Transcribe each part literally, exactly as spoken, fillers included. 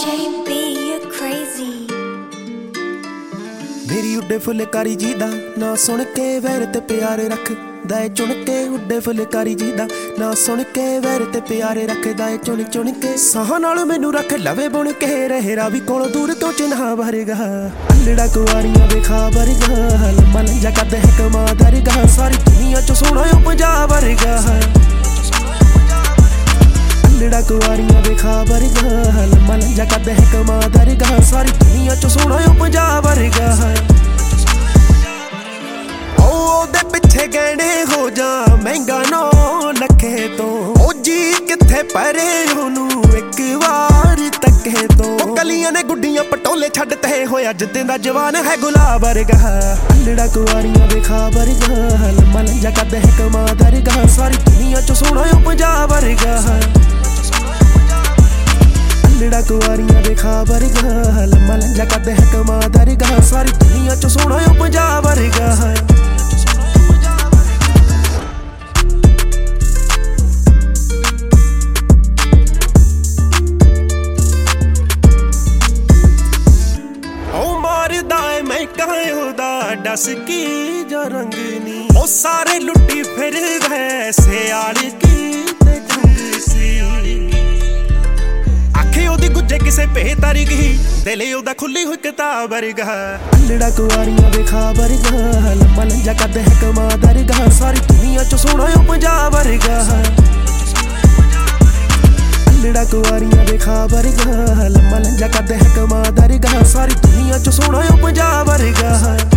मेरी उड्डे फुलकारी जी दा ना सुन के वैर ते प्यार रखदा ऐ चुन के। उड्डे फुलकारी जी दा ना सुन के वैर ते प्यार रखदा ऐ चुन चुन के। साह नाल मैनू रख लवे बुन के रहेरा भी कोलों दूर तो चिन्हा वरगा। अल्लड़ा कुआरियां दे खाबरगा लम्मा लंजा करदे है कमादरगा। सारी दुनिया च सोहना ओ पंजाब वर्गा। अल्लड़ा कुआरियां दे खाबरगा लम्मा लंजा करदे है कमादरगा। सारी दुनिया च सोहना ओ पंजाब वर्गा। ओदे पिछे गहने हो जा महंगा नौ लखे तो ओ जी किथे परे ओनू एक वार तके तो। कलियां ने गुड्डियां पटोले छड्डते होया जिद्दां दा जवान है गुलाब वर्गा। अल्लड़ा कुआरियां दे खाबरगा लम्मा लंजा करदे है कमादरगा। सारी दुनिया च सोहना ओ पंजाब वर्गा। अल्लड़ा कुआरियां दे खाबरगा लम्मा लंजा करदे है कमादरगा। सारी दुनिया च सोहना ओ पंजाब वर्गा। दस की जो रंगनी ओ सारे लुट्टी फिर सियाल की आखे ओदी गुज्जे किसे भेतारी गई दिले ओदा खुली हुई किताब वर्गा। अल्लड़ा कुआरियां दे खाबरगा लम्मा लंजा करदे है कमादरगा। सारी दुनिया च सोहना ओ पंजाब वर्गा। अल्लड़ा कुआरियां दे खाबरगा लम्मा लंजा करदे है कमादरगा। सारी दुनिया च सोहना ओ पंजाब वर्गा।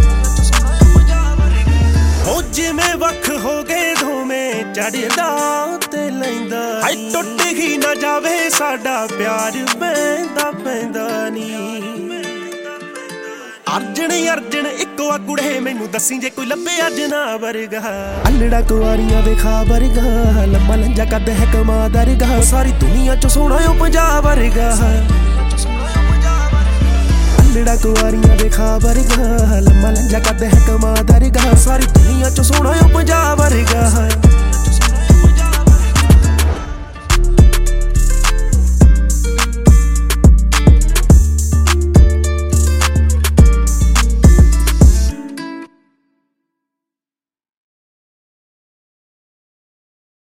हो जिमें वख हो गए धोमें चढ़दा ते लैंदा हाय टुट ही ना जावे साडा प्यार पैंदा पैंदा नी। अर्जन अर्जन इको आ कुड़े मैनू दसी जे कोई लभे अज ना वर्गा। अल्लड़ा कुआरियां दे खाबरगा लम्मा लंजा करदे है कमादरगा। सारी दुनिया च सोहना ओ पंजाब वर्गा। अल्लड़ा कुआरियां दे खाबरगा लम्मा लंजा करदे है कमादरगा। सारी दुनिया च सोहना ओ पंजाब वर्गा।